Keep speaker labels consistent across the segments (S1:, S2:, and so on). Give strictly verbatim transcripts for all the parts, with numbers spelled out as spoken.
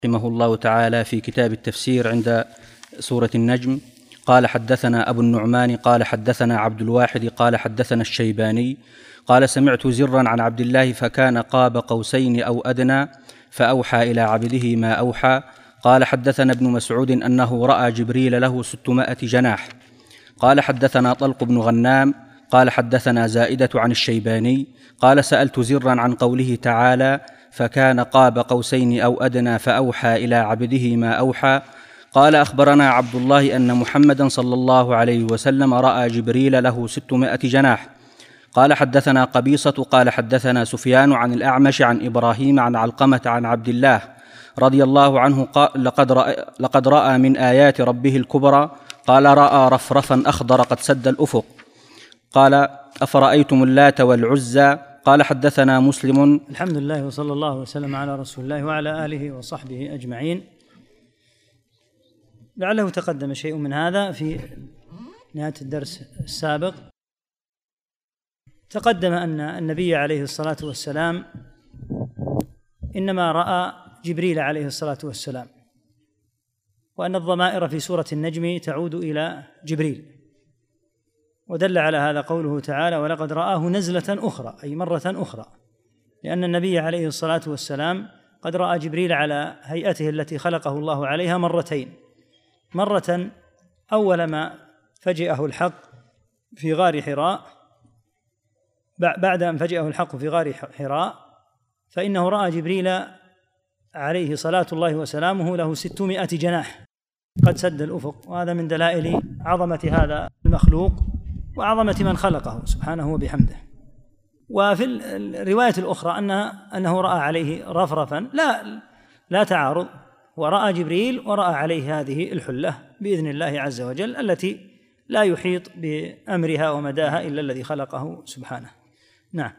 S1: رحمه الله تعالى في كتاب التفسير عند سورة النجم قال حدثنا أبو النعمان قال حدثنا عبد الواحد قال حدثنا الشيباني قال سمعت زرا عن عبد الله فكان قاب قوسين أو أدنى فأوحى إلى عبده ما أوحى. قال حدثنا ابن مسعود أنه رأى جبريل له ستمائة جناح. قال حدثنا طلق بن غنام قال حدثنا زائدة عن الشيباني قال سألت زرا عن قوله تعالى فكان قاب قوسين أو أدنى فأوحى إلى عبده ما أوحى. قال أخبرنا عبد الله أن محمدا صلى الله عليه وسلم رأى جبريل له ستمائة جناح. قال حدثنا قبيصة قال حدثنا سفيان عن الأعمش عن إبراهيم عن علقمة عن عبد الله رضي الله عنه قال لقد رأى, لقد رأى من آيات ربه الكبرى. قال رأى رفرفا أخضر قد سد الأفق. قال أفرأيتم اللات والعزى. قال حدثنا مسلم.
S2: الحمد لله وصلى الله وسلم على رسول الله وعلى آله وصحبه أجمعين. لعله تقدم شيء من هذا في نهاية الدرس السابق. تقدم أن النبي عليه الصلاة والسلام إنما رأى جبريل عليه الصلاة والسلام، وأن الضمائر في سورة النجم تعود إلى جبريل، ودل على هذا قوله تعالى ولقد رآه نزلة أخرى، أي مرة أخرى، لأن النبي عليه الصلاة والسلام قد رأى جبريل على هيئته التي خلقه الله عليها مرتين، مرة أول ما فجأه الحق في غار حراء، بعد أن فجأه الحق في غار حراء فإنه رأى جبريل عليه صلاة الله وسلامه له ستمائة جناح قد سد الأفق، وهذا من دلائل عظمة هذا المخلوق وعظمة من خلقه سبحانه وبحمده. وفي الرواية الأخرى أنها أنه رأى عليه رفرفا، لا لا تعارض، ورأى جبريل ورأى عليه هذه الحلة بإذن الله عز وجل التي لا يحيط بأمرها ومداها إلا الذي خلقه سبحانه. نعم.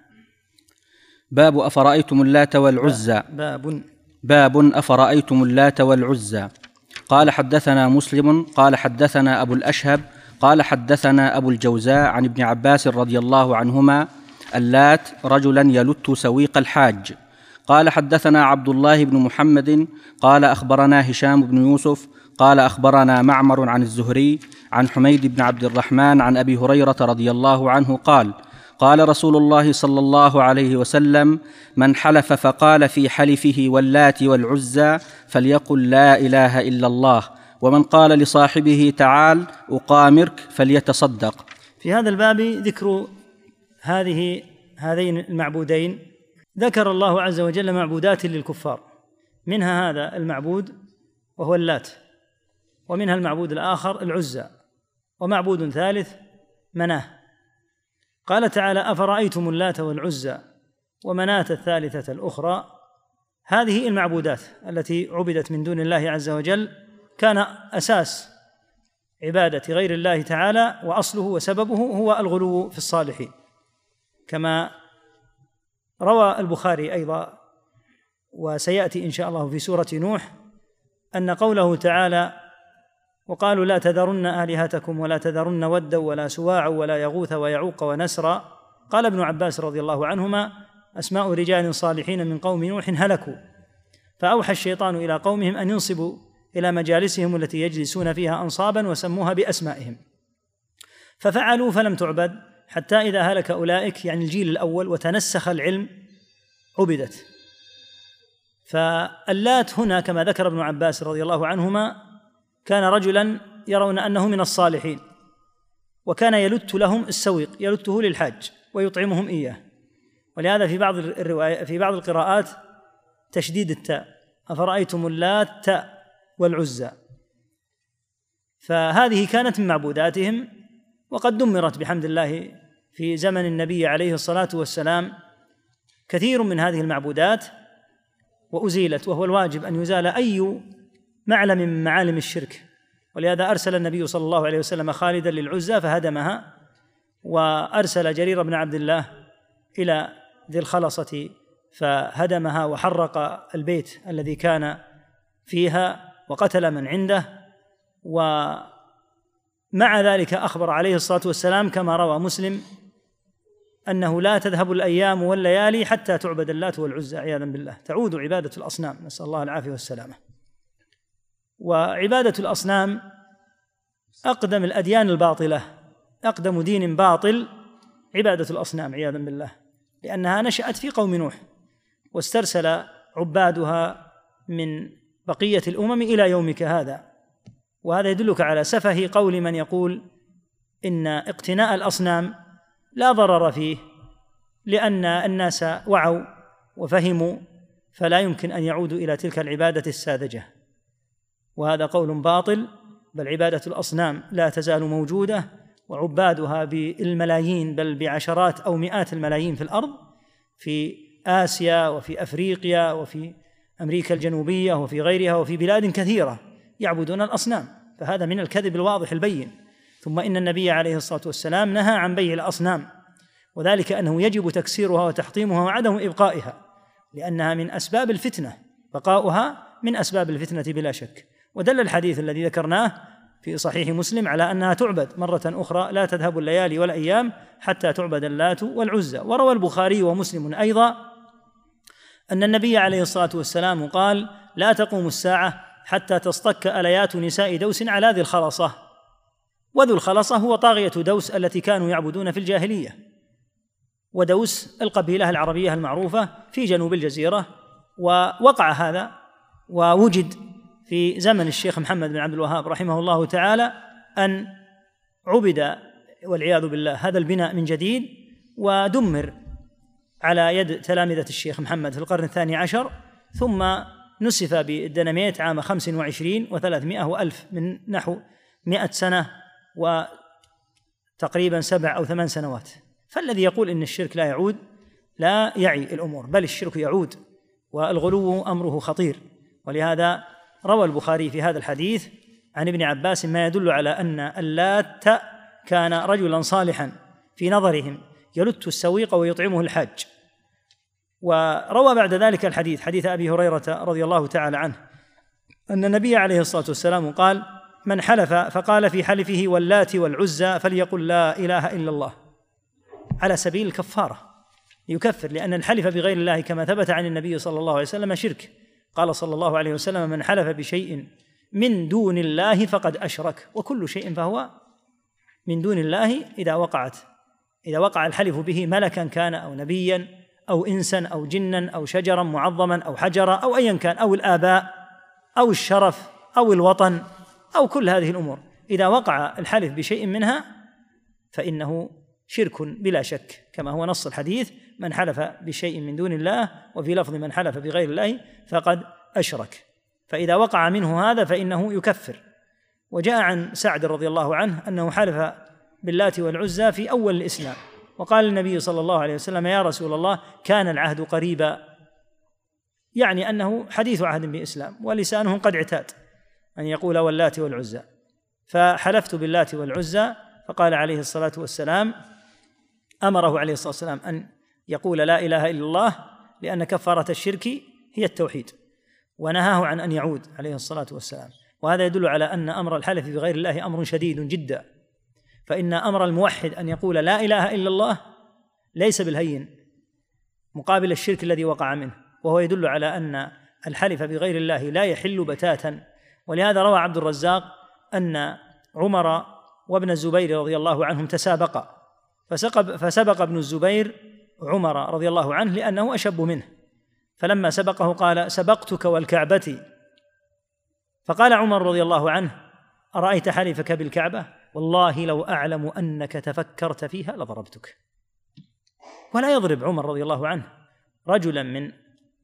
S1: باب أفرأيتم اللات والعزى.
S2: باب
S1: باب أفرأيتم اللات والعزى. قال حدثنا مسلم قال حدثنا أبو الأشهب قال حدثنا أبو الجوزاء عن ابن عباس رضي الله عنهما اللات رجلا يلت سويق الحاج. قال حدثنا عبد الله بن محمد قال أخبرنا هشام بن يوسف قال أخبرنا معمر عن الزهري عن حميد بن عبد الرحمن عن أبي هريرة رضي الله عنه قال قال رسول الله صلى الله عليه وسلم من حلف فقال في حلفه واللات والعزى فليقل لا إله إلا الله، ومن قال لصاحبه تعال أقامرك فليتصدق.
S2: في هذا الباب ذكر هذه هذين المعبودين. ذكر الله عز وجل معبودات للكفار، منها هذا المعبود وهو اللات، ومنها المعبود الآخر العزى، ومعبود ثالث مناه. قال تعالى أفرأيتم اللات والعزى ومناة الثالثة الأخرى. هذه المعبودات التي عبدت من دون الله عز وجل كان أساس عبادة غير الله تعالى وأصله وسببه هو الغلو في الصالحين، كما روى البخاري أيضا وسيأتي إن شاء الله في سورة نوح أن قوله تعالى وقالوا لا تذرن آلهتكم ولا تذرن ودا ولا سواع ولا يغوث ويعوق ونسرا. قال ابن عباس رضي الله عنهما أسماء رجال صالحين من قوم نوح هلكوا، فأوحى الشيطان إلى قومهم أن ينصبوا إلى مجالسهم التي يجلسون فيها أنصابا وسموها بأسمائهم، ففعلوا فلم تعبد حتى إذا هلك أولئك يعني الجيل الأول وتنسخ العلم عبدت. فاللات هنا كما ذكر ابن عباس رضي الله عنهما كان رجلا يرون أنه من الصالحين، وكان يلت لهم السويق، يلته للحاج ويطعمهم إياه، ولهذا في بعض الرواية في بعض القراءات تشديد التاء أفرأيتم اللات والعزى. فهذه كانت من معبوداتهم، وقد دمرت بحمد الله في زمن النبي عليه الصلاة والسلام كثير من هذه المعبودات وأزيلت، وهو الواجب أن يزال أي معلم من معالم الشرك، ولهذا أرسل النبي صلى الله عليه وسلم خالدا للعزى فهدمها، وأرسل جرير بن عبد الله إلى ذي الخلصة فهدمها وحرق البيت الذي كان فيها وقتل من عنده. ومع ذلك أخبر عليه الصلاة والسلام كما روى مسلم أنه لا تذهب الأيام والليالي حتى تعبد اللات والعزى عياذا بالله، تعود عبادة الأصنام، نسأل الله العافية والسلامة. وعبادة الأصنام أقدم الأديان الباطلة، أقدم دين باطل عبادة الأصنام عياذا بالله، لأنها نشأت في قوم نوح واسترسل عبادها من بقية الأمم إلى يومك هذا. وهذا يدلك على سفه قول من يقول إن اقتناء الأصنام لا ضرر فيه، لأن الناس وعوا وفهموا فلا يمكن أن يعودوا إلى تلك العبادة الساذجة، وهذا قول باطل. بل عبادة الأصنام لا تزال موجودة، وعبادها بالملايين بل بعشرات أو مئات الملايين في الأرض، في آسيا وفي أفريقيا وفي أمريكا الجنوبية وفي غيرها وفي بلاد كثيرة يعبدون الأصنام، فهذا من الكذب الواضح البين. ثم إن النبي عليه الصلاة والسلام نهى عن بيع الأصنام، وذلك أنه يجب تكسيرها وتحطيمها وعدم إبقائها، لأنها من أسباب الفتنة، بقاؤها من أسباب الفتنة بلا شك. ودل الحديث الذي ذكرناه في صحيح مسلم على أنها تعبد مرة أخرى، لا تذهب الليالي والأيام حتى تعبد اللات والعزى. وروى البخاري ومسلم أيضا أن النبي عليه الصلاة والسلام قال: لا تقوم الساعة حتى تصطك أليات نساء دوس على ذي الخلصة. وذو الخلصة هو طاغية دوس التي كانوا يعبدون في الجاهلية، ودوس القبيلة العربية المعروفة في جنوب الجزيرة. ووقع هذا ووجد في زمن الشيخ محمد بن عبد الوهاب رحمه الله تعالى أن عبد والعياذ بالله هذا البناء من جديد، ودمر على يد تلامذة الشيخ محمد في القرن الثاني عشر، ثم نسف بالدنميت عام خمس وعشرين وثلاثمائة وألف، من نحو مئة سنة وتقريبا سبع أو ثمان سنوات. فالذي يقول إن الشرك لا يعود لا يعي الأمور، بل الشرك يعود، والغلو أمره خطير. ولهذا روى البخاري في هذا الحديث عن ابن عباس ما يدل على أن اللات كان رجلا صالحا في نظرهم يلت السويق ويطعمه الحاج. وروى بعد ذلك الحديث حديث أبي هريرة رضي الله تعالى عنه أن النبي عليه الصلاة والسلام قال: من حلف فقال في حلفه واللات والعزى فليقل لا إله إلا الله، على سبيل الكفارة، يكفر، لأن الحلف بغير الله كما ثبت عن النبي صلى الله عليه وسلم شرك. قال صلى الله عليه وسلم: من حلف بشيء من دون الله فقد أشرك. وكل شيء فهو من دون الله إذا وقعت إذا وقع الحلف به ملكا كان أو نبيا أو إنسا أو جنا أو شجرا معظما أو حجرا أو أيا كان، أو الآباء أو الشرف أو الوطن أو كل هذه الأمور، إذا وقع الحلف بشيء منها فإنه شرك بلا شك، كما هو نص الحديث: من حلف بشيء من دون الله، وفي لفظ من حلف بغير الله فقد أشرك. فإذا وقع منه هذا فإنه يكفر. وجاء عن سعد رضي الله عنه أنه حلف باللات والعزى في أول الإسلام، وقال النبي صلى الله عليه وسلم: يا رسول الله كان العهد قريبا، يعني أنه حديث عهد بإسلام ولسانه قد اعتاد أن يقول واللات والعزى. فحلفت باللات والعزى، فقال عليه الصلاة والسلام، أمره عليه الصلاة والسلام أن يقول لا إله إلا الله، لأن كفارة الشرك هي التوحيد، ونهاه عن أن يعود عليه الصلاة والسلام. وهذا يدل على أن أمر الحلف بغير الله أمر شديد جدا، فإن أمر الموحد أن يقول لا إله إلا الله ليس بالهين مقابل الشرك الذي وقع منه، وهو يدل على أن الحلف بغير الله لا يحل بتاتا. ولهذا روى عبد الرزاق أن عمر وابن الزبير رضي الله عنهم تسابقا، فسبق ابن الزبير عمر رضي الله عنه لأنه أشب منه، فلما سبقه قال: سبقتك والكعبة. فقال عمر رضي الله عنه: أرأيت حلفك بالكعبة؟ والله لو أعلم أنك تفكرت فيها لضربتك. ولا يضرب عمر رضي الله عنه رجلا من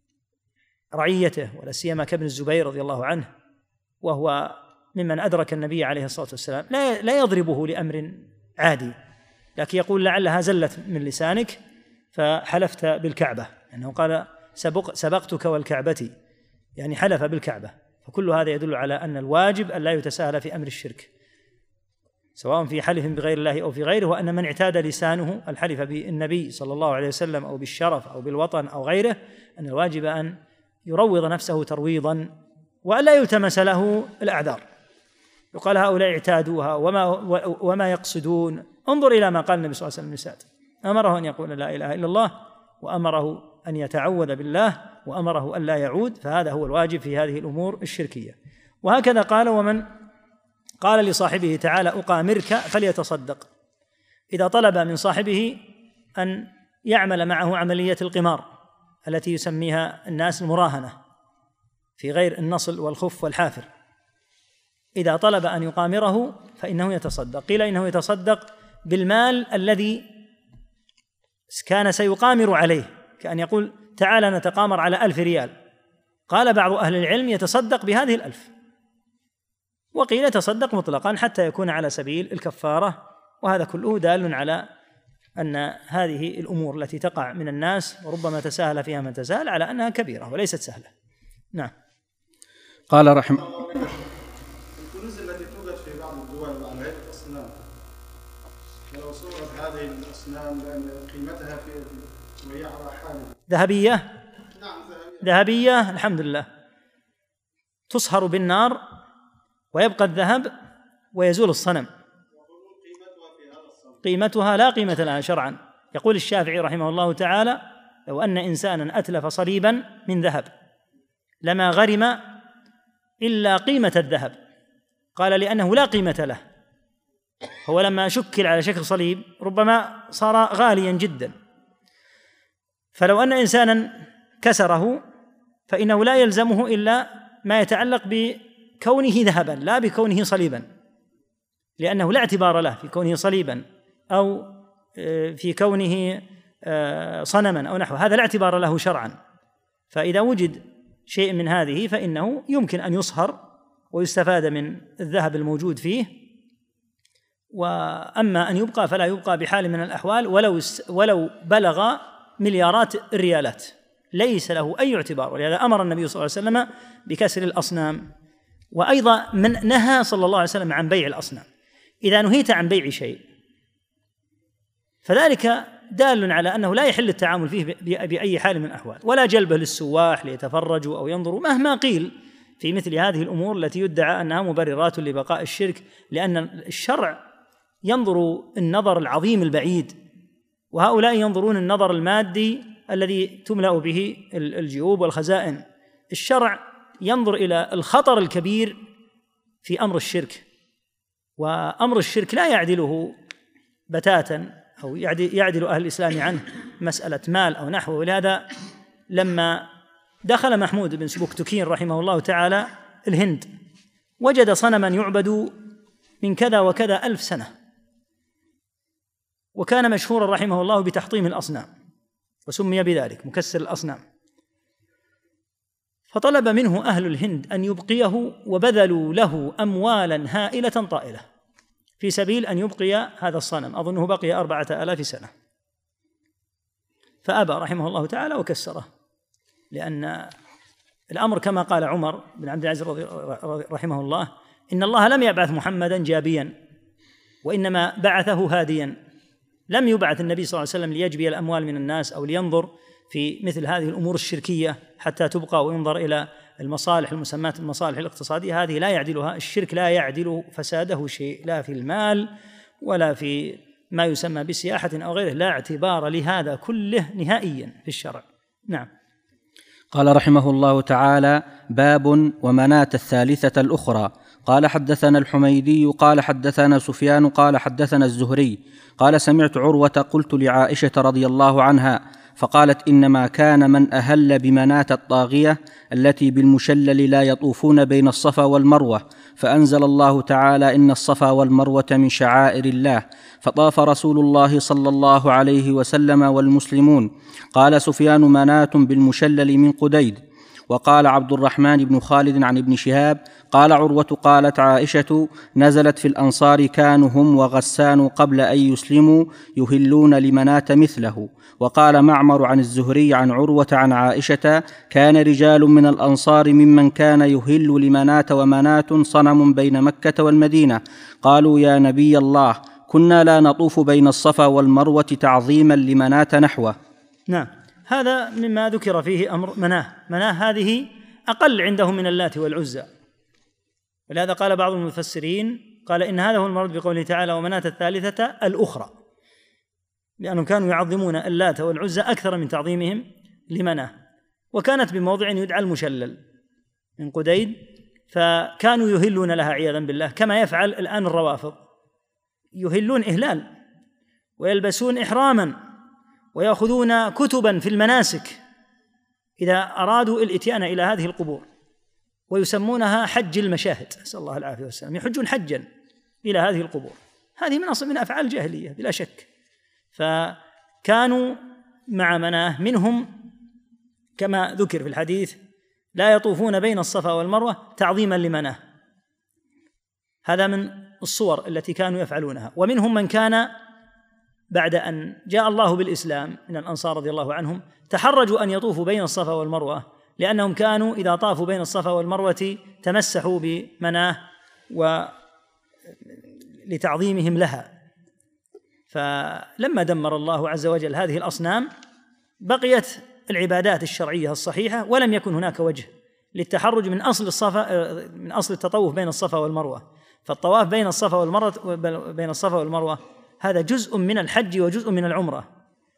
S2: رعيته، ولا سيما كابن الزبير رضي الله عنه، وهو ممن أدرك النبي عليه الصلاة والسلام، لا لا يضربه لأمر عادي، لكن يقول لعلها زلت من لسانك فحلفت بالكعبة، أنه قال سبق سبقتك والكعبة، يعني حلف بالكعبة. فكل هذا يدل على أن الواجب أن لا يتساهل في أمر الشرك، سواء في حلف بغير الله أو في غيره، وأن من اعتاد لسانه الحلف بالنبي صلى الله عليه وسلم أو بالشرف أو بالوطن أو غيره، أن الواجب أن يروض نفسه ترويضا، وألا يلتمس له الأعذار، يقال هؤلاء اعتادوها وما, وما يقصدون. انظر إلى ما قال النبي صلى الله عليه وسلم لسعد، أمره أن يقول لا إله إلا الله، وأمره أن يتعوذ بالله، وأمره أن لا يعود، فهذا هو الواجب في هذه الأمور الشركية. وهكذا قال: ومن قال لصاحبه تعالى أقامرك فليتصدق، إذا طلب من صاحبه أن يعمل معه عملية القمار التي يسميها الناس المراهنة في غير النصل والخف والحافر، إذا طلب أن يقامره فإنه يتصدق. قيل إنه يتصدق بالمال الذي كان سيقامر عليه، كأن يقول: تعالى نتقامر على ألف ريال. قال بعض أهل العلم: يتصدق بهذه الألف، وقيل يتصدق مطلقا حتى يكون على سبيل الكفارة. وهذا كله دال على أن هذه الأمور التي تقع من الناس وربما تساهل فيها من تساهل على أنها كبيرة وليست سهلة. نعم.
S1: قال رحمه
S3: الكنوز التي توجد في بعض الدول على هيئة الأصنام، فلو صورت هذه الأصنام لأن قيمتها في وهي على حال
S2: ذهبية،
S3: نعم ذهبية.
S2: ذهبية الحمد لله، تصهر بالنار ويبقى الذهب ويزول الصنم، قيمتها لا قيمة لها شرعا. يقول الشافعي رحمه الله تعالى: لو أن إنسانا أتلف صليبا من ذهب لما غرم إلا قيمة الذهب. قال: لأنه لا قيمة له، هو لما شكل على شكل صليب ربما صار غاليا جدا، فلو أن إنسانا كسره فإنه لا يلزمه إلا ما يتعلق بكونه ذهبا لا بكونه صليبا، لأنه لا اعتبار له في كونه صليبا أو في كونه صنما أو نحو هذا، لا اعتبار له شرعا. فإذا وجد شيء من هذه فإنه يمكن أن يصهر ويستفاد من الذهب الموجود فيه، وأما أن يبقى فلا يبقى بحال من الأحوال ولو ولو بلغ مليارات الريالات، ليس له أي اعتبار. ولهذا أمر النبي صلى الله عليه وسلم بكسر الأصنام، وأيضا من نهى صلى الله عليه وسلم عن بيع الأصنام. إذا نهيت عن بيع شيء فذلك دال على أنه لا يحل التعامل فيه بأي حال من الأحوال، ولا جلبه للسواح ليتفرجوا أو ينظروا مهما قيل في مثل هذه الأمور التي يدعى أنها مبررات لبقاء الشرك، لأن الشرع ينظر النظر العظيم البعيد، وهؤلاء ينظرون النظر المادي الذي تملأ به الجيوب والخزائن. الشرع ينظر إلى الخطر الكبير في أمر الشرك، وأمر الشرك لا يعدله بتاتا أو يعدل أهل الإسلام عنه مسألة مال أو نحوه. ولهذا لما دخل محمود بن سبكتكين رحمه الله تعالى الهند وجد صنما يعبد من كذا وكذا ألف سنة، وكان مشهورا رحمه الله بتحطيم الأصنام وسمي بذلك مكسر الأصنام، فطلب منه أهل الهند أن يبقيه، وبذلوا له أموالا هائلة طائلة في سبيل أن يبقي هذا الصنم، أظنه بقي أربعة آلاف سنة، فأبى رحمه الله تعالى وكسره، لأن الأمر كما قال عمر بن عبد العزيز رحمه الله: إن الله لم يبعث محمدا جابيا، وإنما بعثه هاديا. لم يبعث النبي صلى الله عليه وسلم ليجبي الأموال من الناس أو لينظر في مثل هذه الأمور الشركية حتى تبقى وينظر إلى المصالح المسماة المصالح الاقتصادية، هذه لا يعدلها الشرك، لا يعدل فساده شيء، لا في المال ولا في ما يسمى بسياحة أو غيره، لا اعتبار لهذا كله نهائيا في الشرع. نعم.
S1: قال رحمه الله تعالى: باب ومناة الثالثة الأخرى. قال حدثنا الحميدي قال حدثنا سفيان قال حدثنا الزهري قال: سمعت عروة قلت لعائشة رضي الله عنها فقالت: إنما كان من أهل بمناة الطاغية التي بالمشلل لا يطوفون بين الصفا والمروة، فأنزل الله تعالى: إن الصفا والمروة من شعائر الله، فطاف رسول الله صلى الله عليه وسلم والمسلمون. قال سفيان: مناة بالمشلل من قديد. وقال عبد الرحمن بن خالد عن ابن شهاب قال عروة قالت عائشة: نزلت في الأنصار كانوا هم وغسان قبل أن يسلموا يهلون لمناة مثله. وقال معمر عن الزهري عن عروة عن عائشة: كان رجال من الأنصار ممن كان يهل لمناة ومناة صنم بين مكة والمدينة، قالوا: يا نبي الله، كنا لا نطوف بين الصفا والمروة تعظيما لمناة نحوه.
S2: نعم، هذا مما ذكر فيه أمر مناه. مناه هذه أقل عندهم من اللات والعزى، ولهذا قال بعض المفسرين قال إن هذا هو المراد بقوله تعالى: ومناة الثالثة الأخرى، لأنهم كانوا يعظمون اللات والعزى أكثر من تعظيمهم لمناه. وكانت بموضع يدعى المشلل من قديد، فكانوا يهلون لها عياذا بالله، كما يفعل الآن الروافض، يهلون إهلال ويلبسون إحراما ويأخذون كتبا في المناسك إذا أرادوا الإتيان إلى هذه القبور، ويسمونها حج المشاهد، نسأل الله العافية والسلام، يحجون حجا إلى هذه القبور. هذه من أصل من أفعال الجاهلية بلا شك. فكانوا مع مناه، منهم كما ذكر في الحديث لا يطوفون بين الصفا والمروة تعظيما لمناه، هذا من الصور التي كانوا يفعلونها. ومنهم من كان بعد أن جاء الله بالإسلام من الأنصار رضي الله عنهم تحرجوا أن يطوفوا بين الصفا والمروة، لأنهم كانوا إذا طافوا بين الصفا والمروة تمسحوا بمناه ولتعظيمهم لها. فلما دمر الله عز وجل هذه الأصنام بقيت العبادات الشرعية الصحيحة، ولم يكن هناك وجه للتحرج من أصل الصفا من أصل التطوف بين الصفا والمروة. فالطواف بين الصفا والمروة بين الصفا والمروة هذا جزء من الحج وجزء من العمرة،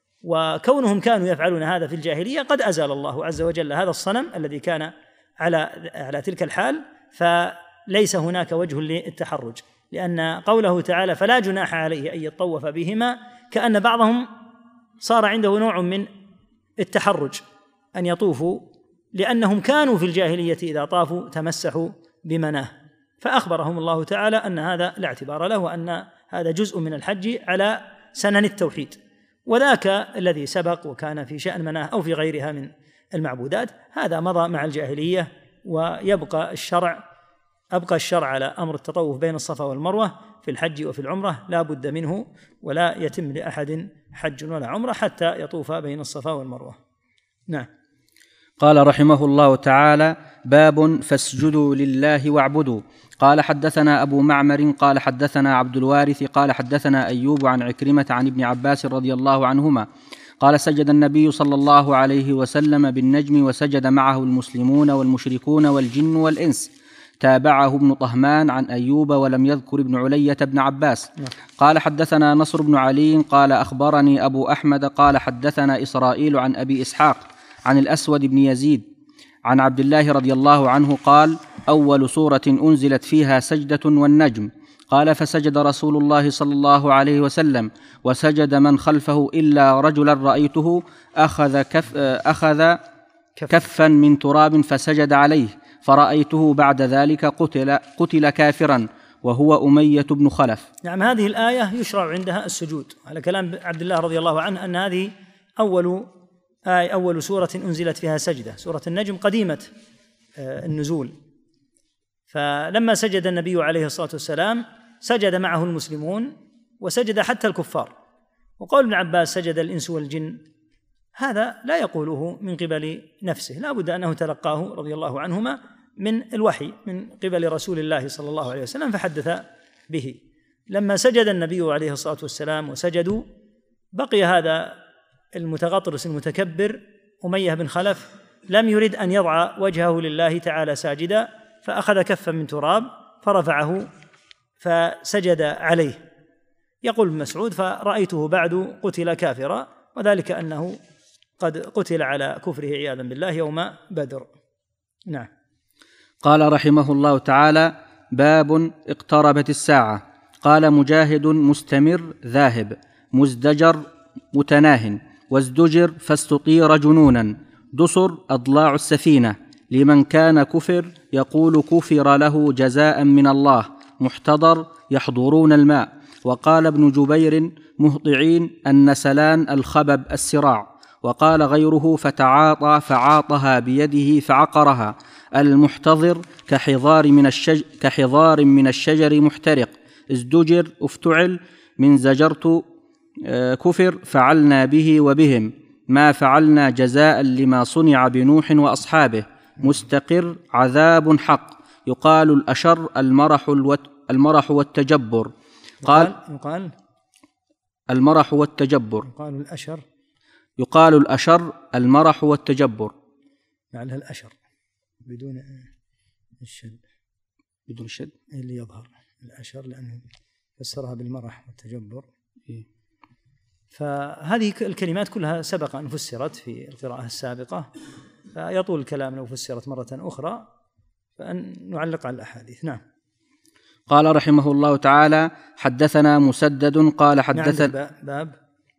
S2: وكونهم كانوا يفعلون هذا في الجاهلية قد أزال الله عز وجل هذا الصنم الذي كان على على تلك الحال، فليس هناك وجه للتحرج، لأن قوله تعالى فلا جناح عليه أن يطوف بهما، كأن بعضهم صار عنده نوع من التحرج أن يطوفوا، لأنهم كانوا في الجاهلية إذا طافوا تمسحوا بمناه، فأخبرهم الله تعالى أن هذا لا اعتبار له، وأن هذا جزء من الحج على سنن التوحيد. وذاك الذي سبق وكان في شأن مناه أو في غيرها من المعبودات هذا مضى مع الجاهلية، ويبقى الشرع أبقى الشرع على أمر التطوف بين الصفا والمروة في الحج وفي العمرة لا بد منه، ولا يتم لأحد حج ولا عمرة حتى يطوف بين الصفا والمروة. نعم.
S1: قال رحمه الله تعالى: باب فاسجدوا لله واعبدوا. قال حدثنا أبو معمر قال حدثنا عبد الوارث قال حدثنا أيوب عن عكرمة عن ابن عباس رضي الله عنهما قال: سجد النبي صلى الله عليه وسلم بالنجم وسجد معه المسلمون والمشركون والجن والإنس. تابعه ابن طهمان عن أيوب ولم يذكر ابن علية بن عباس. قال حدثنا نصر بن علي قال أخبرني أبو أحمد قال حدثنا إسرائيل عن أبي إسحاق عن الأسود بن يزيد عن عبد الله رضي الله عنه قال: أول سورة أنزلت فيها سجدة والنجم. قال: فسجد رسول الله صلى الله عليه وسلم وسجد من خلفه إلا رجلا رأيته أخذ, كف أخذ كفا من تراب فسجد عليه، فرأيته بعد ذلك قتل, قتل كافرا وهو أمية بن خلف.
S2: نعم. هذه الآية يشرع عندها السجود على كلام عبد الله رضي الله عنه، أن هذه أول آية أول سورة أنزلت فيها سجدة، سورة النجم قديمة النزول. فلما سجد النبي عليه الصلاة والسلام سجد معه المسلمون وسجد حتى الكفار. وقول ابن عباس سجد الإنس والجن هذا لا يقوله من قبل نفسه، لا بد أنه تلقاه رضي الله عنهما من الوحي من قبل رسول الله صلى الله عليه وسلم فحدث به. لما سجد النبي عليه الصلاة والسلام وسجدوا بقي هذا المتغطرس المتكبر أمية بن خلف لم يرد أن يضع وجهه لله تعالى ساجدا، فأخذ كفا من تراب فرفعه فسجد عليه. يقول ابن مسعود: فرأيته بعد قتل كافرا، وذلك أنه قد قتل على كفره عياذا بالله يوم بدر. نعم.
S1: قال رحمه الله تعالى: باب اقتربت الساعة. قال مجاهد: مستمر ذاهب، مزدجر متناه، وازدجر فاستطير جنونا، دسر أضلاع السفينة، لمن كان كفر يقول كفر له جزاء من الله، محتضر يحضرون الماء. وقال ابن جبير: مهطعين النسلان الخبب السراع. وقال غيره: فتعاطى فعاطها بيده فعقرها. المحتضر كحضار من الشجر, كحضار من الشجر محترق. ازدجر افتعل من زجرت كفر فعلنا به وبهم، ما فعلنا جزاء لما صنع بنوح وأصحابه. مستقر عذاب حق. يقال الأشر المرح, المرح والتجبر.
S2: قال يقال
S1: المرح والتجبر.
S2: يقال الأشر
S1: يقال الأشر المرح والتجبر.
S2: لعلها الأشر بدون الشد،
S1: بدون الشد
S2: اللي يظهر الأشر لأنه فسرها بالمرح والتجبر. فهذه الكلمات كلها سبق أن فسرت في القراءة السابقة، فيطول الكلام لو فسرت مرة أخرى. فأن نعلق على الأحاديث. نعم.
S1: قال رحمه الله تعالى: حدثنا مسدد قال حدثنا
S2: باب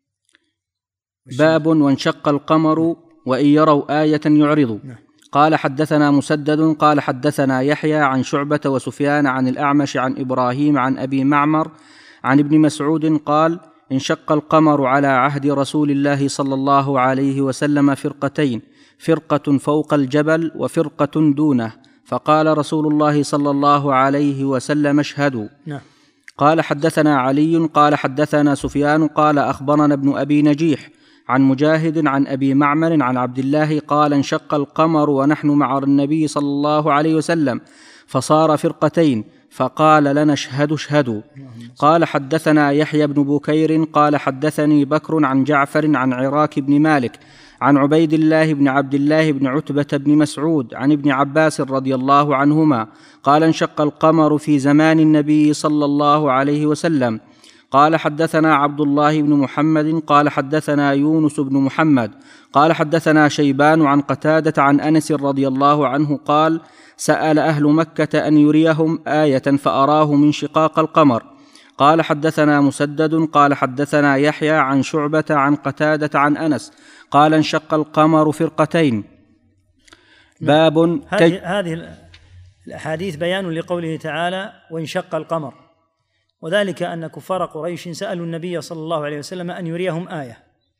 S1: باب وانشق القمر وإن يروا آية يعرضوا.
S2: نعم.
S1: قال حدثنا مسدد قال حدثنا يحيى عن شعبة وسفيان عن الأعمش عن إبراهيم عن أبي معمر عن ابن مسعود قال: انشق القمر على عهد رسول الله صلى الله عليه وسلم فرقتين، فرقة فوق الجبل وفرقة دونه، فقال رسول الله صلى الله عليه وسلم: اشهدوا.
S2: نعم.
S1: قال حدثنا علي قال حدثنا سفيان قال أخبرنا ابن أبي نجيح عن مجاهد عن أبي معمر عن عبد الله قال: انشق القمر ونحن مع النبي صلى الله عليه وسلم فصار فرقتين، فقال لنا: اشهدوا اشهدوا. قال حدثنا يحيى بن بكير قال حدثني بكر عن جعفر عن عراك بن مالك عن عبيد الله بن عبد الله بن عتبة بن مسعود عن ابن عباس رضي الله عنهما قال: انشق القمر في زمان النبي صلى الله عليه وسلم. قال حدثنا عبد الله بن محمد قال حدثنا يونس بن محمد قال حدثنا شيبان عن قتادة عن أنس رضي الله عنه قال: سأل أهل مكة أن يريهم آية فأراه من شقاق القمر. قال حدثنا مسدد قال حدثنا يحيى عن شعبة عن قتادة عن أنس قال: انشق القمر فرقتين. باب
S2: هذه هذه الأحاديث بيان لقوله تعالى: وانشق القمر، وذلك أن كفار قريش سألوا النبي صلى الله عليه وسلم أن يريهم آية،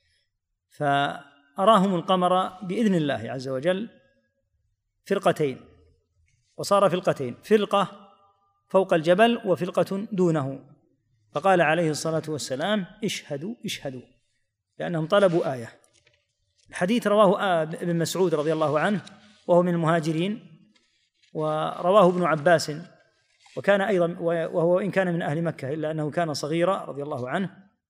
S2: فأراهم القمر بإذن الله عز وجل فرقتين، وصار فرقتين، فرقة فوق الجبل وفرقة دونه، فقال عليه الصلاة والسلام: اشهدوا اشهدوا، لأنهم طلبوا آية. الحديث رواه ابن مسعود رضي الله عنه وهو من المهاجرين، ورواه ابن عباس وكان أيضا وهو إن كان من أهل مكة إلا أنه كان صغيرا رضي الله عنه،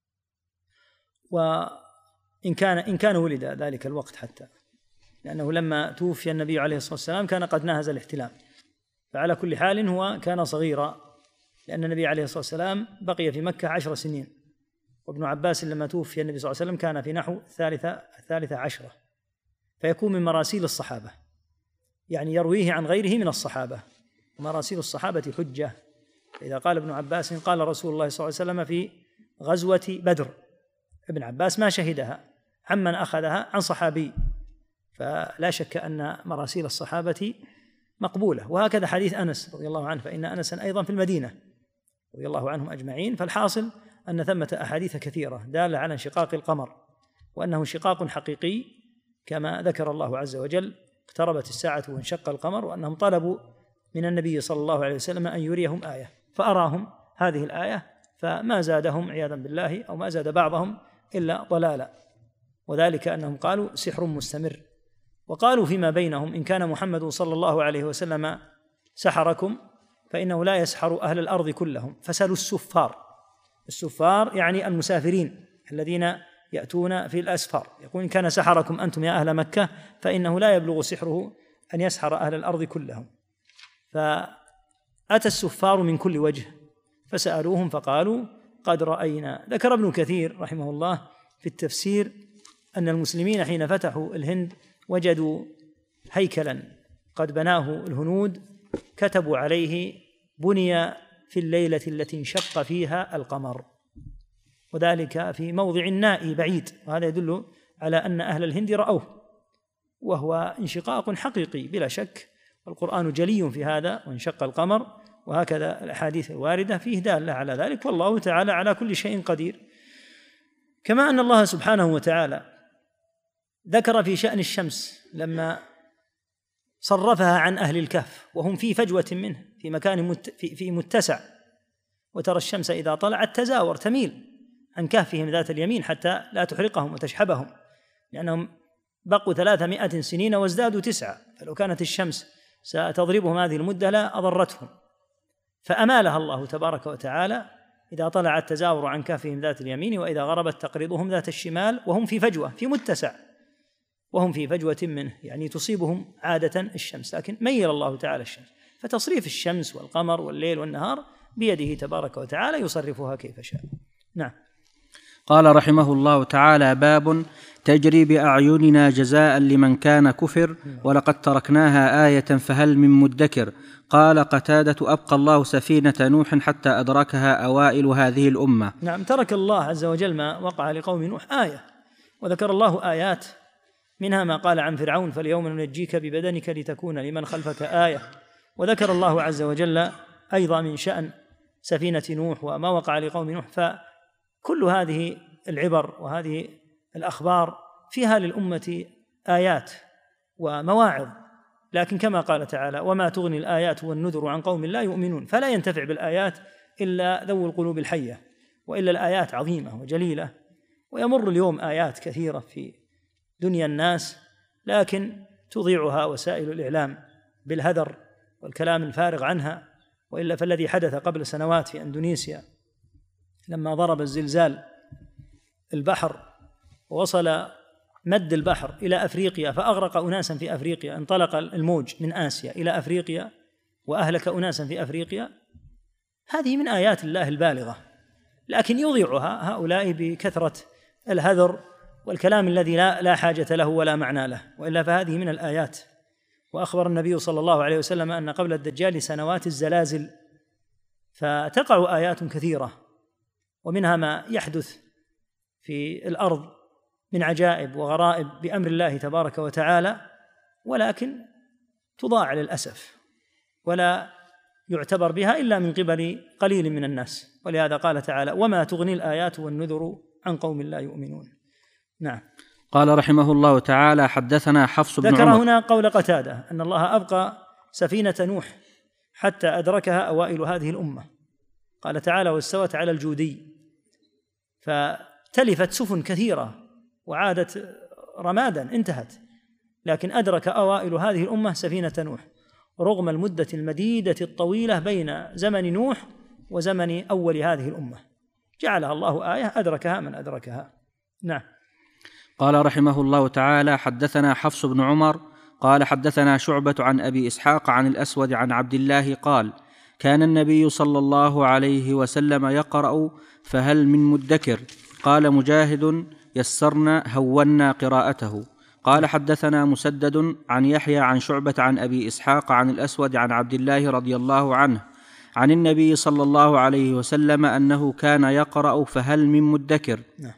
S2: وإن كان إن كان ولد ذلك الوقت حتى، لأنه لما توفي النبي عليه الصلاة والسلام كان قد ناهز الاحتلام، فعلى كل حال هو كان صغيرا، لأن النبي عليه الصلاة والسلام بقي في مكة عشر سنين، وابن عباس لما توفي النبي صلى الله عليه وسلم كان في نحو الثالثة الثالثة عشرة، فيكون من مراسيل الصحابة، يعني يرويه عن غيره من الصحابة، ومراسيل الصحابة حجة. إذا قال ابن عباس قال رسول الله صلى الله عليه وسلم في غزوة بدر، ابن عباس ما شهدها، عمن أخذها عن صحابي، فلا شك أن مراسيل الصحابة مقبولة. وهكذا حديث أنس رضي الله عنه، فإن أنسا أيضا في المدينة رضي الله عنهم أجمعين. فالحاصل أن ثمة أحاديث كثيرة دالة على انشقاق القمر، وأنه انشقاق حقيقي كما ذكر الله عز وجل: اقتربت الساعة وانشق القمر، وأنهم طلبوا من النبي صلى الله عليه وسلم أن يريهم آية، فأراهم هذه الآية، فما زادهم عياذا بالله أو ما زاد بعضهم إلا ضلالا، وذلك أنهم قالوا سحر مستمر. وقالوا فيما بينهم: إن كان محمد صلى الله عليه وسلم سحركم فإنه لا يسحر أهل الأرض كلهم، فسألوا السفار. السفار يعني المسافرين الذين يأتون في الأسفار، يقول: إن كان سحركم أنتم يا أهل مكة فإنه لا يبلغ سحره أن يسحر أهل الأرض كلهم. فأتى السفار من كل وجه فسألوهم فقالوا: قد رأينا. ذكر ابن كثير رحمه الله في التفسير أن المسلمين حين فتحوا الهند وجدوا هيكلا قد بناه الهنود، كتبوا عليه: بني في الليلة التي انشق فيها القمر، وذلك في موضع نائي بعيد، وهذا يدل على أن أهل الهند رأوه، وهو انشقاق حقيقي بلا شك، والقرآن جلي في هذا: وانشق القمر، وهكذا الأحاديث الواردة فيه دالة على ذلك، والله تعالى على كل شيء قدير. كما أن الله سبحانه وتعالى ذكر في شأن الشمس لما صرفها عن أهل الكهف وهم في فجوة منه في مكان مت في متسع، وترى الشمس إذا طلعت تزاور تميل عن كهفهم ذات اليمين حتى لا تحرقهم وتشحبهم، لأنهم بقوا ثلاثمائة سنين وازدادوا تسعة، فلو كانت الشمس ستضربهم هذه المدة لا أضرتهم، فأمالها الله تبارك وتعالى: إذا طلعت تزاور عن كهفهم ذات اليمين، وإذا غربت تقرضهم ذات الشمال، وهم في فجوة في متسع، وهم في فجوة منه، يعني تصيبهم عادة الشمس، لكن ميل الله تعالى الشمس، فتصريف الشمس والقمر والليل والنهار بيده تبارك وتعالى، يصرفها كيف شاء. نعم.
S1: قال رحمه الله تعالى: باب تجري بأعيننا جزاء لمن كان كفر ولقد تركناها آية فهل من مدكر. قال قتادة: أبقى الله سفينة نوح حتى أدركها أوائل هذه الأمة.
S2: نعم، ترك الله عز وجل ما وقع لقوم نوح آية، وذكر الله آيات منها ما قال عن فرعون: فاليوم ننجيك ببدنك لتكون لمن خلفك آية. وذكر الله عز وجل أيضا من شأن سفينة نوح وما وقع لقوم نوح. فكل هذه العبر وهذه الأخبار فيها للأمة آيات ومواعظ، لكن كما قال تعالى: وما تغني الآيات والنذر عن قوم لا يؤمنون. فلا ينتفع بالآيات إلا ذو القلوب الحية، وإلا الآيات عظيمة وجليلة، ويمر اليوم آيات كثيرة في دنيا الناس، لكن تضيعها وسائل الإعلام بالهدر والكلام الفارغ عنها. وإلا فالذي حدث قبل سنوات في أندونيسيا لما ضرب الزلزال البحر ووصل مد البحر إلى أفريقيا فأغرق أناسا في أفريقيا، انطلق الموج من آسيا إلى أفريقيا وأهلك أناسا في أفريقيا، هذه من آيات الله البالغة، لكن يضيعها هؤلاء بكثرة الهذر والكلام الذي لا, لا حاجة له ولا معنى له. وإلا فهذه من الآيات. وأخبر النبي صلى الله عليه وسلم أن قبل الدجال سنوات الزلازل، فتقع آيات كثيرة، ومنها ما يحدث في الأرض من عجائب وغرائب بأمر الله تبارك وتعالى، ولكن تضاع للأسف ولا يعتبر بها إلا من قبل قليل من الناس. ولهذا قال تعالى: وما تغني الآيات والنذر عن قوم لا يؤمنون. نعم.
S1: قال رحمه الله تعالى: حدثنا حفص بن عمر.
S2: ذكر هنا قول قتادة أن الله أبقى سفينة نوح حتى أدركها أوائل هذه الأمة. قال تعالى: واستوت على الجودي، فتلفت سفن كثيرة وعادت رمادا انتهت، لكن أدرك أوائل هذه الأمة سفينة نوح رغم المدة المديدة الطويلة بين زمن نوح وزمن أول هذه الأمة، جعلها الله آية أدركها من أدركها. نعم.
S1: قال رحمه الله تعالى: حدثنا حفص بن عمر قال حدثنا شعبة عن أبي إسحاق عن الأسود عن عبد الله قال: كان النبي صلى الله عليه وسلم يقرأ فهل من مدكر. قال مجاهد: يسرنا هونا قراءته. قال حدثنا مسدد عن يحيى عن شعبة عن أبي إسحاق عن الأسود عن عبد الله رضي الله عنه عن النبي صلى الله عليه وسلم أنه كان يقرأ فهل من مدكر.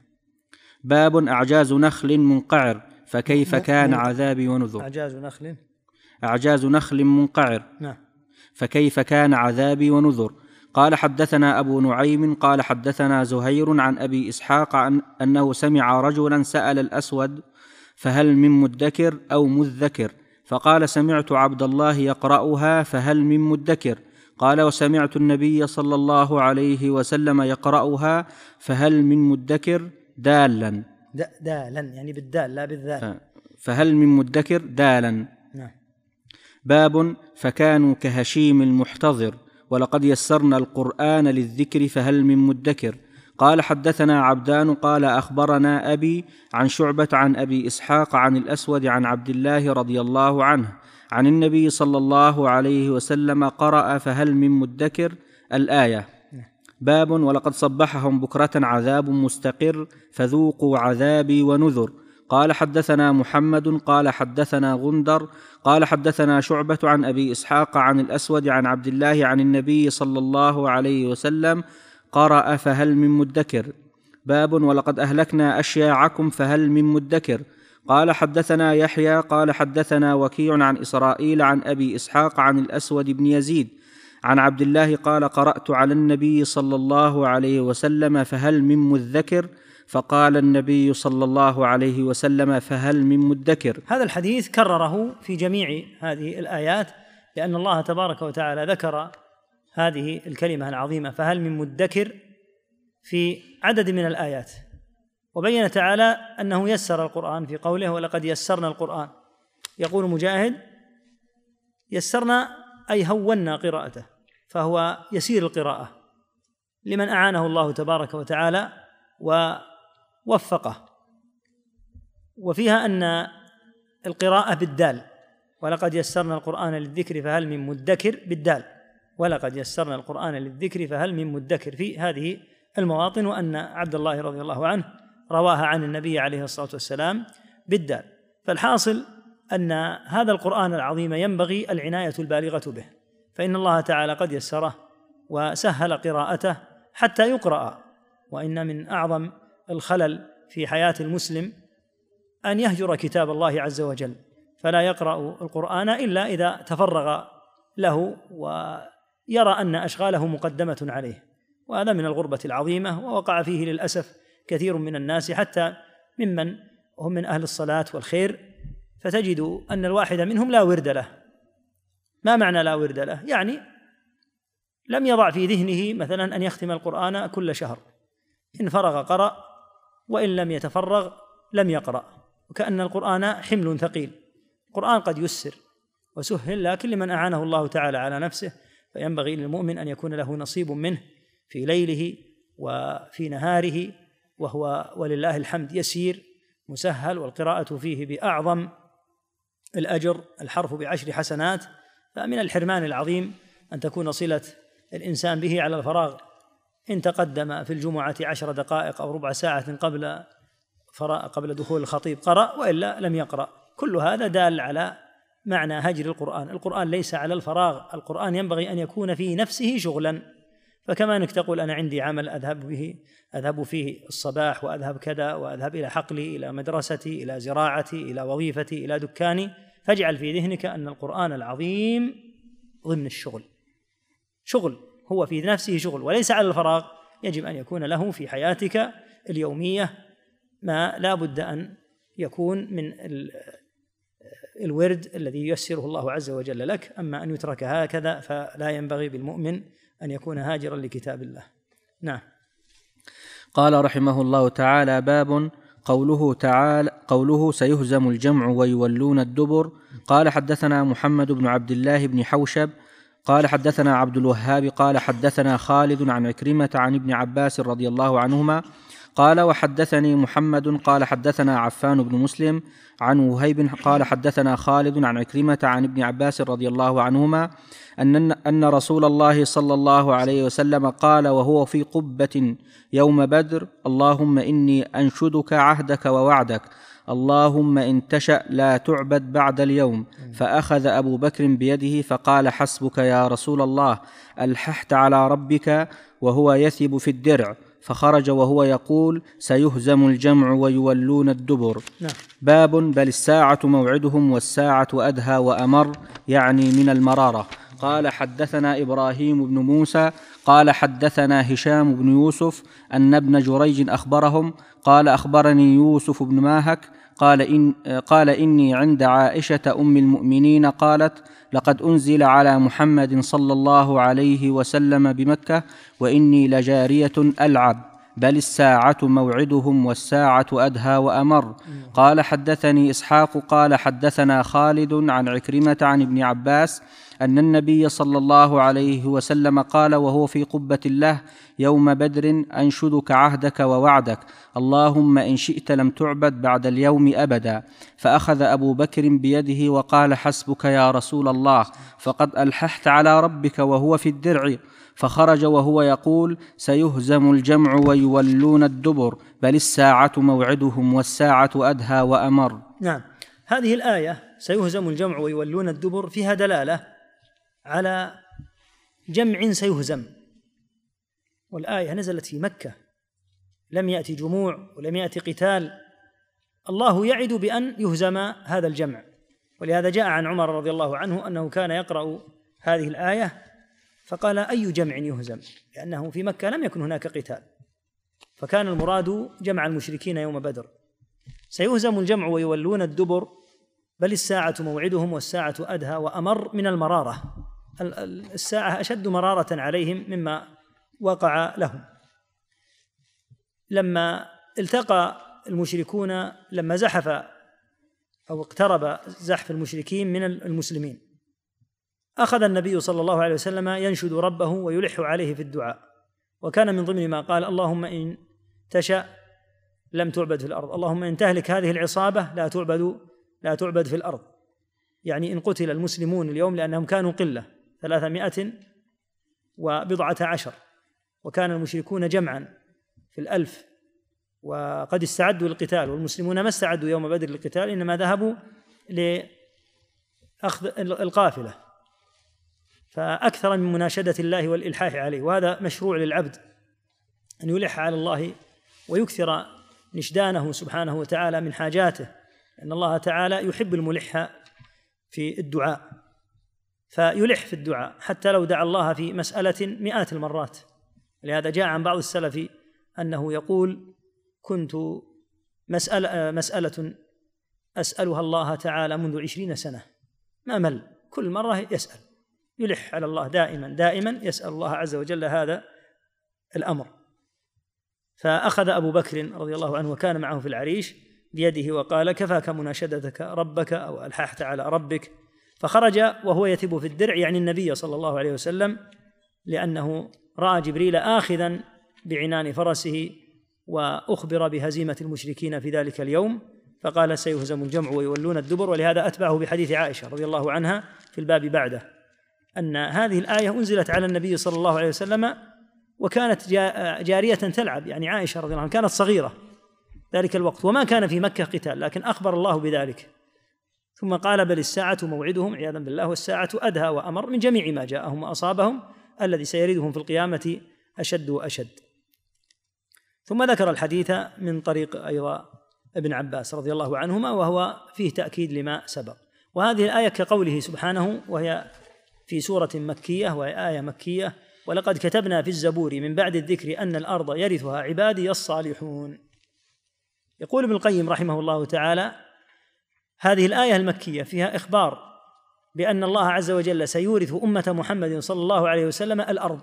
S1: باب أعجاز نخل منقعر فكيف كان عذابي ونذر.
S2: أعجاز نخل
S1: أعجاز نخل منقعر فكيف كان عذابي ونذر. قال حدثنا أبو نعيم قال حدثنا زهير عن أبي إسحاق عن أنه سمع رجلا سأل الأسود: فهل من مدكر أو مذكر؟ فقال: سمعت عبد الله يقرأها فهل من مدكر. قال: وسمعت النبي صلى الله عليه وسلم يقرأها فهل من مدكر دالا.
S2: دالا يعني بالدال لا بالذال.
S1: فهل من مدكر دالا.
S2: نعم.
S1: باب فكانوا كهشيم المحتضر ولقد يسرنا القرآن للذكر فهل من مدكر. قال حدثنا عبدان قال أخبرنا أبي عن شعبة عن أبي إسحاق عن الأسود عن عبد الله رضي الله عنه عن النبي صلى الله عليه وسلم قرأ فهل من مدكر الآية. باب ولقد صبحهم بكرة عذاب مستقر فذوقوا عذابي ونذر. قال حدثنا محمد قال حدثنا غندر قال حدثنا شعبة عن أبي إسحاق عن الأسود عن عبد الله عن النبي صلى الله عليه وسلم قرأ فهل من مدكر. باب ولقد أهلكنا أشياعكم فهل من مدكر. قال حدثنا يحيى قال حدثنا وكيع عن إسرائيل عن أبي إسحاق عن الأسود بن يزيد عن عبد الله قال: قرأت على النبي صلى الله عليه وسلم فهل من مذكر. فقال النبي صلى الله عليه وسلم: فهل من مدكر.
S2: هذا الحديث كرره في جميع هذه الآيات، لأن الله تبارك وتعالى ذكر هذه الكلمة العظيمة فهل من مدكر في عدد من الآيات، وبين تعالى أنه يسر القرآن في قوله: ولقد يسرنا القرآن. يقول مجاهد: يسرنا أي هونا قراءته، فهو يسير القراءة لمن أعانه الله تبارك وتعالى ووفقه. وفيها أن القراءة بالدال، ولقد يسرنا القرآن للذكر فهل من مدكر بالدال، ولقد يسرنا القرآن للذكر فهل من مدكر في هذه المواطن، وأن عبد الله رضي الله عنه رواها عن النبي عليه الصلاة والسلام بالدال. فالحاصل أن هذا القرآن العظيم ينبغي العناية البالغة به، فإن الله تعالى قد يسره وسهل قراءته حتى يقرأ. وإن من أعظم الخلل في حياة المسلم أن يهجر كتاب الله عز وجل، فلا يقرأ القرآن إلا إذا تفرغ له ويرى أن أشغاله مقدمة عليه، وهذا من الغربة العظيمة، ووقع فيه للأسف كثير من الناس حتى ممن هم من أهل الصلاة والخير، فتجد أن الواحد منهم لا ورد له. ما معنى لا ورد له؟ يعني لم يضع في ذهنه مثلا أن يختم القرآن كل شهر، إن فرغ قرأ، وإن لم يتفرغ لم يقرأ، وكأن القرآن حمل ثقيل. القرآن قد يسر وسهل، لكن لمن أعانه الله تعالى على نفسه، فينبغي للمؤمن أن يكون له نصيب منه في ليله وفي نهاره، وهو ولله الحمد يسير مسهل، والقراءة فيه بأعظم الأجر، الحرف بعشر حسنات. فمن الحرمان العظيم أن تكون صلة الإنسان به على الفراغ، إن تقدم في الجمعة عشر دقائق أو ربع ساعة قبل قبل دخول الخطيب قرأ، وإلا لم يقرأ. كل هذا دال على معنى هجر القرآن. القرآن ليس على الفراغ، القرآن ينبغي أن يكون في نفسه شغلا. فكما أنك تقول أنا عندي عمل أذهب به أذهب فيه الصباح، وأذهب كذا، وأذهب إلى حقلي، إلى مدرستي، إلى زراعتي، إلى وظيفتي، إلى دكاني، فاجعل في ذهنك أن القرآن العظيم ضمن الشغل، شغل هو في نفسه شغل وليس على الفراغ. يجب أن يكون له في حياتك اليومية ما لا بد أن يكون من الورد الذي ييسره الله عز وجل لك. أما أن يترك هكذا فلا ينبغي بالمؤمن أن يكون هاجرا لكتاب الله. نعم.
S1: قال رحمه الله تعالى: باب قوله تعالى قوله سيهزم الجمع ويولون الدبر. قال حدثنا محمد بن عبد الله بن حوشب قال حدثنا عبد الوهاب قال حدثنا خالد عن عكرمة عن ابن عباس رضي الله عنهما قال: وحدثني محمد قال حدثنا عفان بن مسلم عن وهيب قال حدثنا خالد عن عكرمة عن ابن عباس رضي الله عنهما أن أن رسول الله صلى الله عليه وسلم قال وهو في قبة يوم بدر: اللهم إني أنشدك عهدك ووعدك، اللهم إن تشأ لا تعبد بعد اليوم. فأخذ أبو بكر بيده فقال: حسبك يا رسول الله، ألححت على ربك وهو يثب في الدرع. فخرج وهو يقول: سيهزم الجمع ويولون الدبر.
S2: نعم.
S1: باب بل الساعة موعدهم والساعة أدهى وأمر، يعني من المرارة. قال حدثنا إبراهيم بن موسى قال حدثنا هشام بن يوسف أن ابن جريج أخبرهم قال: أخبرني يوسف بن ماهك قال, إن قال إني عند عائشة أم المؤمنين قالت: لقد أنزل على محمد صلى الله عليه وسلم بمكة وإني لجارية ألعب، بل الساعة موعدهم والساعة أدهى وأمر. قال حدثني إسحاق قال حدثنا خالد عن عكرمة عن ابن عباس أن النبي صلى الله عليه وسلم قال وهو في قبة الله يوم بدر: أنشدك عهدك ووعدك، اللهم إن شئت لم تعبد بعد اليوم أبدا. فأخذ أبو بكر بيده وقال: حسبك يا رسول الله، فقد ألححت على ربك وهو في الدرع. فخرج وهو يقول: سيهزم الجمع ويولون الدبر، بل الساعة موعدهم والساعة أدهى وأمر.
S2: نعم. هذه الآية سيهزم الجمع ويولون الدبر فيها دلالة على جمع سيهزم، والآية نزلت في مكة، لم يأتي جموع ولم يأتي قتال. الله يعد بأن يهزم هذا الجمع، ولهذا جاء عن عمر رضي الله عنه أنه كان يقرأ هذه الآية فقال: أي جمع يهزم؟ لأنه في مكة لم يكن هناك قتال، فكان المراد جمع المشركين يوم بدر. سيهزم الجمع ويولون الدبر، بل الساعة موعدهم والساعة أدهى وأمر، من المرارة. الساعة أشد مرارة عليهم مما وقع لهم. لما التقى المشركون، لما زحف أو اقترب زحف المشركين من المسلمين، أخذ النبي صلى الله عليه وسلم ينشد ربه ويلح عليه في الدعاء، وكان من ضمن ما قال: اللهم إن تشأ لم تعبد في الأرض، اللهم إن تهلك هذه العصابة لا تعبد لا تعبد في الأرض. يعني إن قتل المسلمون اليوم، لأنهم كانوا قلة ثلاثمائة وبضعة عشر، وكان المشركون جمعا في الألف، وقد استعدوا للقتال، والمسلمون ما استعدوا يوم بدر للقتال، إنما ذهبوا لأخذ القافلة، فأكثر من مناشدة الله والإلحاح عليه. وهذا مشروع للعبد أن يلح على الله ويكثر نشدانه سبحانه وتعالى من حاجاته، أن الله تعالى يحب الملح في الدعاء، فيلح في الدعاء حتى لو دعا الله في مسألة مئات المرات. لهذا جاء عن بعض السلف أنه يقول: كنت مسألة, مسألة أسألها الله تعالى منذ عشرين سنة ما مل، كل مرة يسأل، يلح على الله دائما دائما يسأل الله عز وجل هذا الأمر. فأخذ أبو بكر رضي الله عنه وكان معه في العريش بيده وقال: كفاك مناشدتك ربك أو ألححت على ربك. فخرج وهو يتب في الدرع، يعني النبي صلى الله عليه وسلم، لأنه رأى جبريل آخذا بعنان فرسه وأخبر بهزيمة المشركين في ذلك اليوم، فقال: سيهزم الجمع ويولون الدبر. ولهذا أتبعه بحديث عائشة رضي الله عنها في الباب بعده، أن هذه الآية أنزلت على النبي صلى الله عليه وسلم وكانت جارية تلعب، يعني عائشة رضي الله عنها كانت صغيرة ذلك الوقت، وما كان في مكة قتال، لكن أخبر الله بذلك. ثم قال: بل الساعة موعدهم، عياذا بالله، والساعة أدهى وأمر من جميع ما جاءهم وأصابهم، الذي سيردهم في القيامة أشد وأشد. ثم ذكر الحديث من طريق أيضا ابن عباس رضي الله عنهما، وهو فيه تأكيد لما سبق. وهذه الآية كقوله سبحانه، وهي في سورة مكية وهي آية مكية: ولقد كتبنا في الزبور من بعد الذكر أن الأرض يرثها عبادي الصالحون. يقول ابن القيم رحمه الله تعالى: هذه الآية المكية فيها إخبار بأن الله عز وجل سيورث أمة محمد صلى الله عليه وسلم الأرض،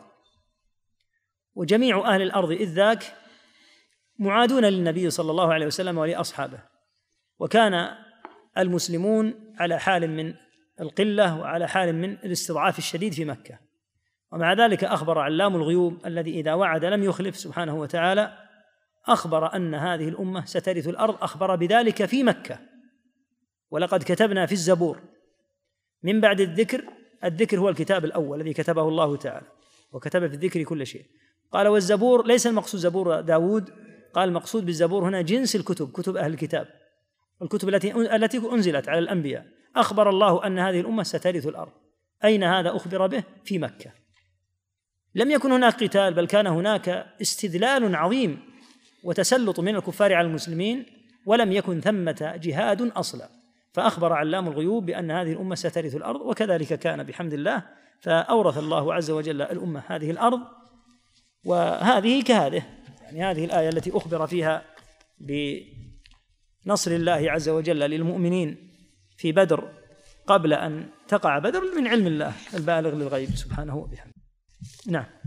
S2: وجميع أهل الأرض إذ ذاك معادون للنبي صلى الله عليه وسلم ولأصحابه، وكان المسلمون على حال من القلة وعلى حال من الاستضعاف الشديد في مكة. ومع ذلك أخبر علام الغيوب الذي إذا وعد لم يخلف سبحانه وتعالى، أخبر أن هذه الأمة سترث الأرض، أخبر بذلك في مكة. ولقد كتبنا في الزبور من بعد الذكر، الذكر هو الكتاب الأول الذي كتبه الله تعالى، وكتب في الذكر كل شيء. قال: والزبور ليس المقصود زبور داود، قال المقصود بالزبور هنا جنس الكتب، كتب أهل الكتاب، الكتب التي التي أنزلت على الأنبياء. أخبر الله أن هذه الأمة سترث الأرض. أين هذا أخبر به؟ في مكة. لم يكن هناك قتال، بل كان هناك استذلال عظيم وتسلط من الكفار على المسلمين، ولم يكن ثمة جهاد أصلا. فأخبر علام الغيوب بأن هذه الأمة سترث الأرض، وكذلك كان بحمد الله، فأورث الله عز وجل الأمة هذه الأرض. وهذه كهذه، يعني هذه الآية التي أخبر فيها بنصر الله عز وجل للمؤمنين في بدر قبل أن تقع بدر من علم الله البالغ للغيب سبحانه وبحمده. نعم.